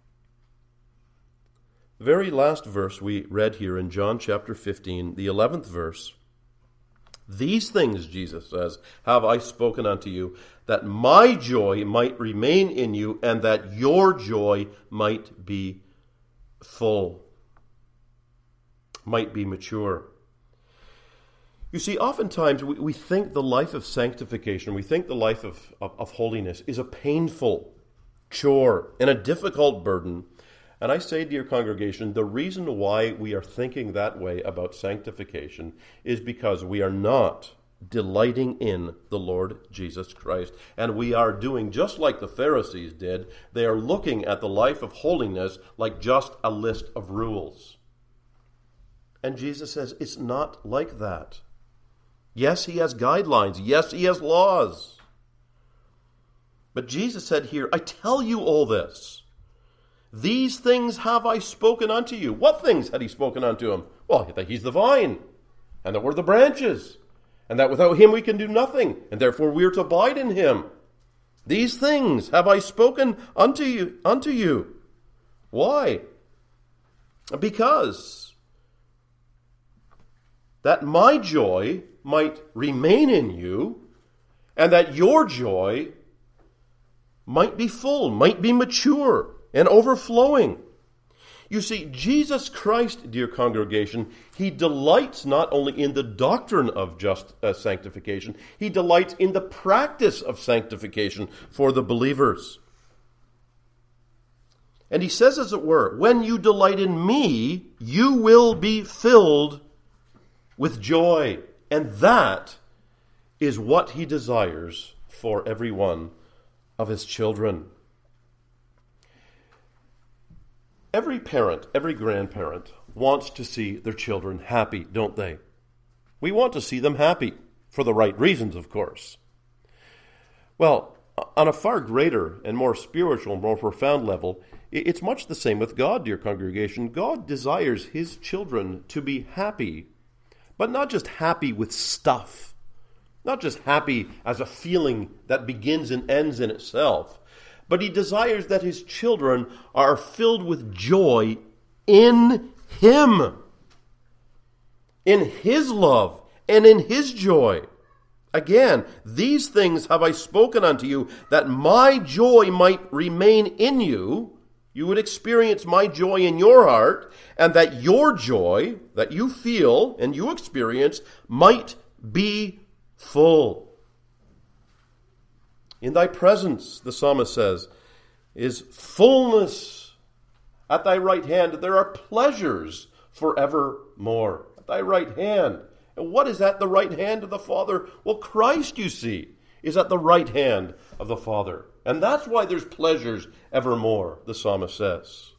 The very last verse we read here in John chapter 15, the 11th verse, these things, Jesus says, have I spoken unto you, that my joy might remain in you, and that your joy might be full, might be mature. You see, oftentimes we think the life of sanctification, we think the life of holiness is a painful chore and a difficult burden. And I say, dear congregation, the reason why we are thinking that way about sanctification is because we are not delighting in the Lord Jesus Christ. And we are doing just like the Pharisees did. They are looking at the life of holiness like just a list of rules. And Jesus says it's not like that. Yes, He has guidelines. Yes, He has laws. But Jesus said here, I tell you all this. These things have I spoken unto you. What things had He spoken unto him? Well, that He's the vine, and that we're the branches, and that without Him we can do nothing, and therefore we are to abide in Him. These things have I spoken unto you. Why? Because that my joy might remain in you, and that your joy might be full, might be mature and overflowing. You see, Jesus Christ, dear congregation, he delights not only in the doctrine of just sanctification, he delights in the practice of sanctification for the believers. And he says, as it were, when you delight in me, you will be filled with joy. And that is what he desires for every one of his children. Every parent, every grandparent wants to see their children happy, don't they? We want to see them happy, for the right reasons, of course. Well, on a far greater and more spiritual, more profound level, it's much the same with God, dear congregation. God desires his children to be happy, but not just happy with stuff, not just happy as a feeling that begins and ends in itself, but he desires that his children are filled with joy in him, in his love, and in his joy. Again, these things have I spoken unto you, that my joy might remain in you. You would experience my joy in your heart, and that your joy, that you feel and you experience, might be full. In thy presence, the psalmist says, is fullness. At thy right hand there are pleasures forevermore. At thy right hand. And what is at the right hand of the Father? Well, Christ, you see, is at the right hand of the Father. And that's why there's pleasures evermore, the psalmist says.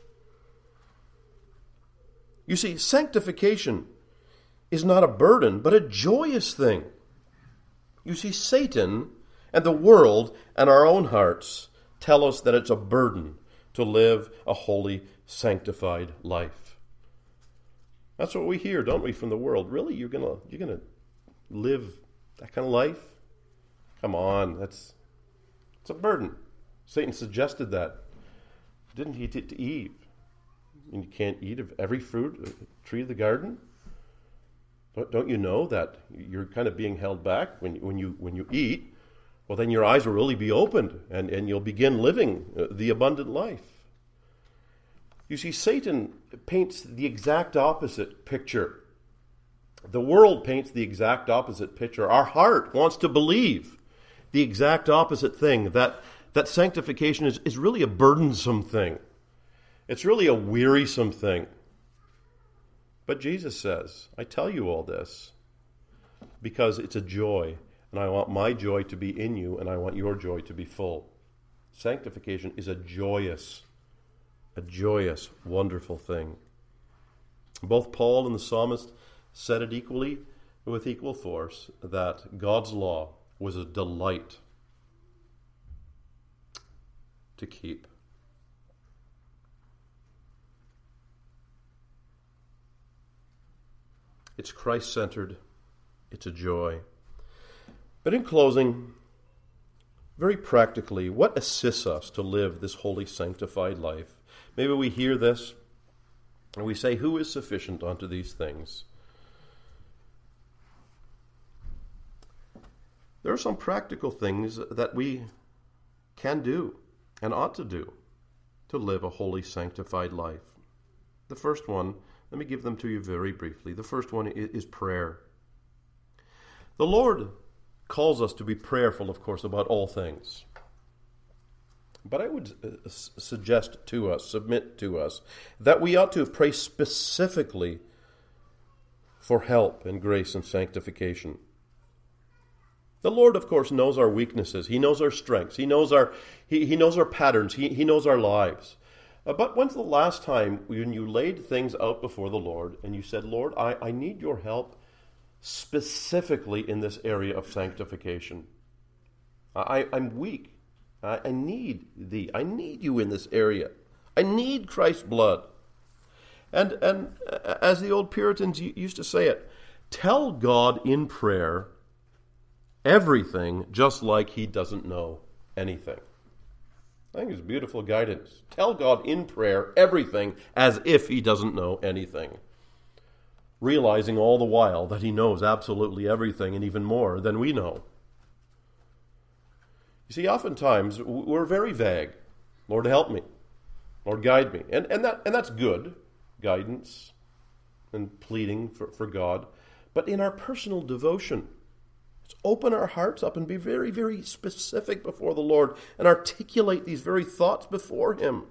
You see, sanctification is not a burden, but a joyous thing. You see, Satan and the world and our own hearts tell us that it's a burden to live a holy, sanctified life. That's what we hear, don't we, from the world? Really, you're gonna live that kind of life? Come on, it's a burden. Satan suggested that. Didn't he to Eve? And you can't eat of every fruit, tree of the garden? Don't you know that you're kind of being held back when you eat? Well, then your eyes will really be opened, and you'll begin living the abundant life. You see, Satan paints the exact opposite picture. The world paints the exact opposite picture. Our heart wants to believe the exact opposite thing, that sanctification is really a burdensome thing. It's really a wearisome thing. But Jesus says, I tell you all this because it's a joy, and I want my joy to be in you, and I want your joy to be full. Sanctification is a joyous, wonderful thing. Both Paul and the psalmist said it equally, with equal force, that God's law was a delight to keep. It's Christ-centered. It's a joy. But in closing, very practically, what assists us to live this holy, sanctified life? Maybe we hear this and we say, who is sufficient unto these things? There are some practical things that we can do and ought to do to live a holy, sanctified life. The first one, let me give them to you very briefly. The first one is prayer. The Lord calls us to be prayerful, of course, about all things. But I would suggest to us, submit to us, that we ought to pray specifically for help and grace and sanctification. The Lord, of course, knows our weaknesses. He knows our strengths. He knows our patterns. He knows our lives. But when's the last time when you laid things out before the Lord and you said, Lord, I need your help specifically in this area of sanctification. I'm weak. I need thee. I need you in this area. I need Christ's blood. And as the old Puritans used to say it, tell God in prayer everything just like he doesn't know anything. I think it's beautiful guidance. Tell God in prayer everything as if he doesn't know anything, realizing all the while that he knows absolutely everything and even more than we know. You see, oftentimes we're very vague. Lord, help me. Lord, guide me. And that's good, guidance and pleading for God. But in our personal devotion, let's open our hearts up and be very, very specific before the Lord and articulate these very thoughts before Him.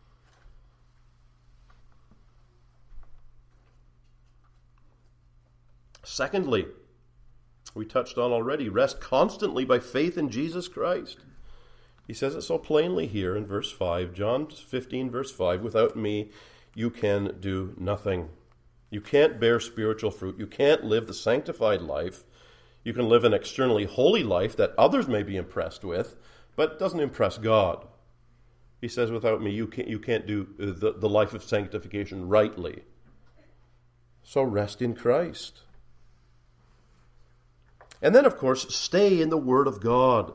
Secondly, we touched on already, rest constantly by faith in Jesus Christ. He says it so plainly here in verse 5, John 15, verse 5, without me you can do nothing. You can't bear spiritual fruit. You can't live the sanctified life. You can live an externally holy life that others may be impressed with, but it doesn't impress God. He says, without me you can't do the life of sanctification rightly. So rest in Christ. And then, of course, stay in the Word of God.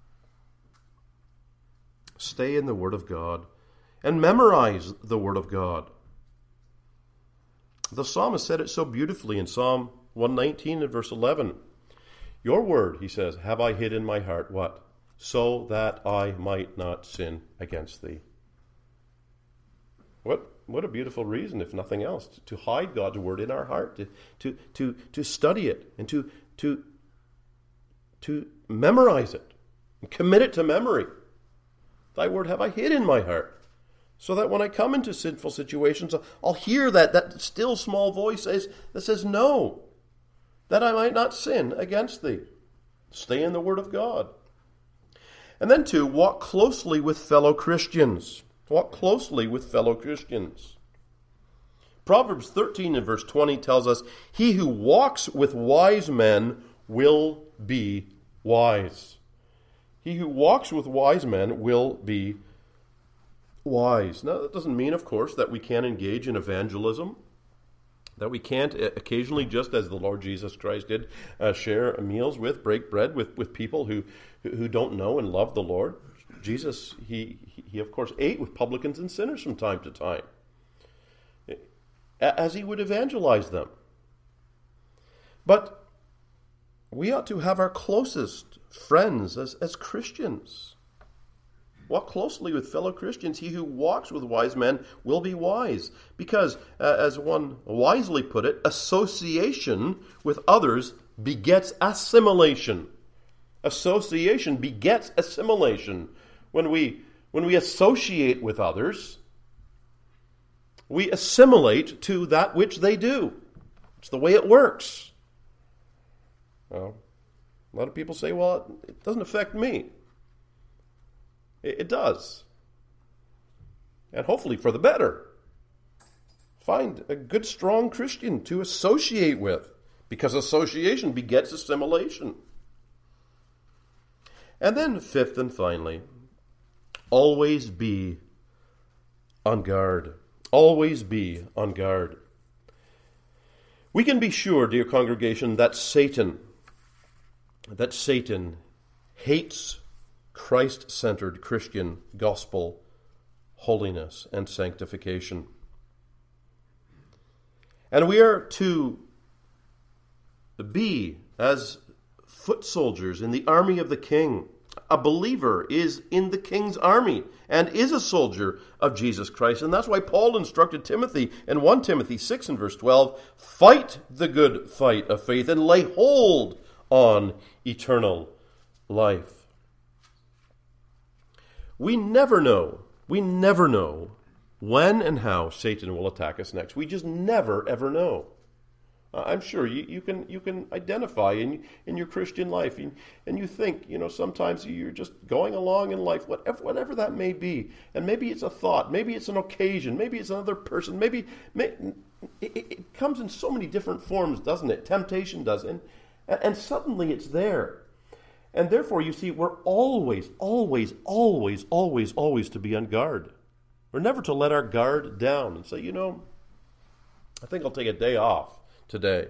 Stay in the Word of God and memorize the Word of God. The psalmist said it so beautifully in Psalm 119 and verse 11. Your word, he says, have I hid in my heart. What? So that I might not sin against thee. What a beautiful reason, if nothing else, to hide God's word in our heart, to study it and to memorize it and commit it to memory. Thy word have I hid in my heart, so that when I come into sinful situations, I'll hear that still small voice that says, no, that I might not sin against thee. Stay in the Word of God. And then 2, walk closely with fellow Christians. Walk closely with fellow Christians. Proverbs 13 and verse 20 tells us, he who walks with wise men will be wise. He who walks with wise men will be wise. Now, that doesn't mean, of course, that we can't engage in evangelism, that we can't occasionally, just as the Lord Jesus Christ did, share meals with, break bread with people who don't know and love the Lord. Jesus, he of course ate with publicans and sinners from time to time, as he would evangelize them. But we ought to have our closest friends as Christians. Walk closely with fellow Christians. He who walks with wise men will be wise. Because, as one wisely put it, association with others begets assimilation. Association begets assimilation. When we associate with others, we assimilate to that which they do. It's the way it works. Well, a lot of people say, well, it doesn't affect me. It does. And hopefully for the better. Find a good, strong Christian to associate with, because association begets assimilation. And then 5th and finally, always be on guard. Always be on guard. We can be sure, dear congregation, that Satan hates Christ-centered Christian gospel, holiness, and sanctification. And we are to be as foot soldiers in the army of the King. A believer is in the King's army and is a soldier of Jesus Christ. And that's why Paul instructed Timothy in 1 Timothy 6 and verse 12, fight the good fight of faith and lay hold on eternal life. We never know when and how Satan will attack us next. We just never, ever know. I'm sure you can identify in your Christian life, and you think, sometimes you're just going along in life, whatever that may be, and maybe it's a thought, maybe it's an occasion, maybe it's another person, it comes in so many different forms, doesn't it? Temptation does, and suddenly it's there. And therefore, you see, we're always to be on guard. We're never to let our guard down and say, I think I'll take a day off today.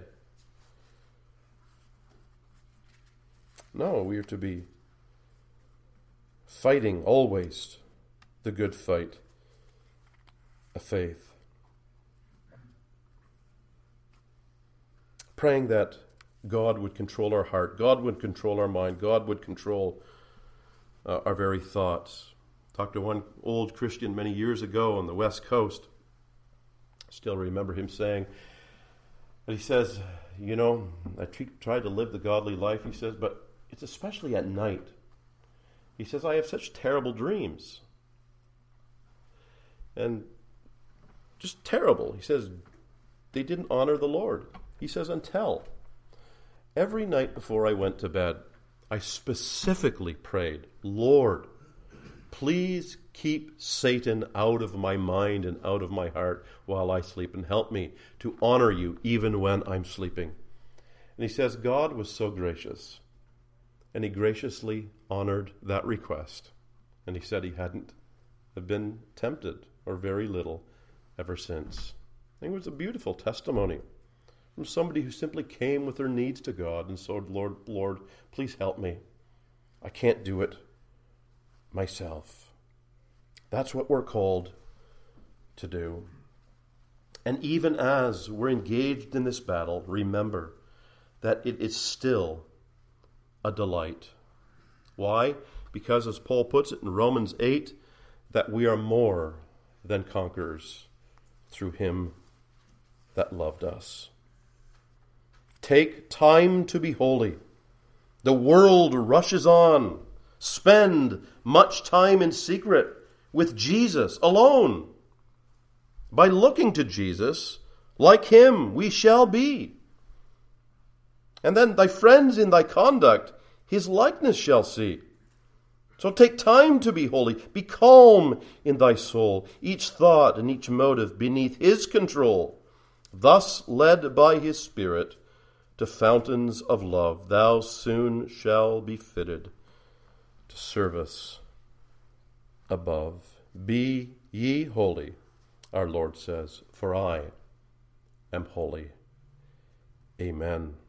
No, we are to be fighting always the good fight of faith. Praying that God would control our heart, God would control our mind, God would control our very thoughts, Talked to one old Christian many years ago on the West Coast. Still remember him saying, he says, I try to live the godly life, he says, but it's especially at night. He says, I have such terrible dreams. And just terrible. He says, they didn't honor the Lord. He says, until every night before I went to bed, I specifically prayed, Lord, please keep Satan out of my mind and out of my heart while I sleep, and help me to honor you even when I'm sleeping. And he says God was so gracious, and he graciously honored that request. And he said he hadn't been tempted, or very little, ever since. I think it was a beautiful testimony from somebody who simply came with their needs to God and said, Lord, please help me. I can't do it myself. That's what we're called to do. And even as we're engaged in this battle, remember that it is still a delight. Why? Because, as Paul puts it in Romans 8, that we are more than conquerors through him that loved us. Take time to be holy. The world rushes on. Spend much time in secret with Jesus alone. By looking to Jesus, like him we shall be. And then thy friends in thy conduct his likeness shall see. So take time to be holy. Be calm in thy soul, each thought and each motive beneath his control. Thus led by his Spirit to fountains of love, thou soon shall be fitted to service above. Be ye holy, our Lord says, for I am holy. Amen.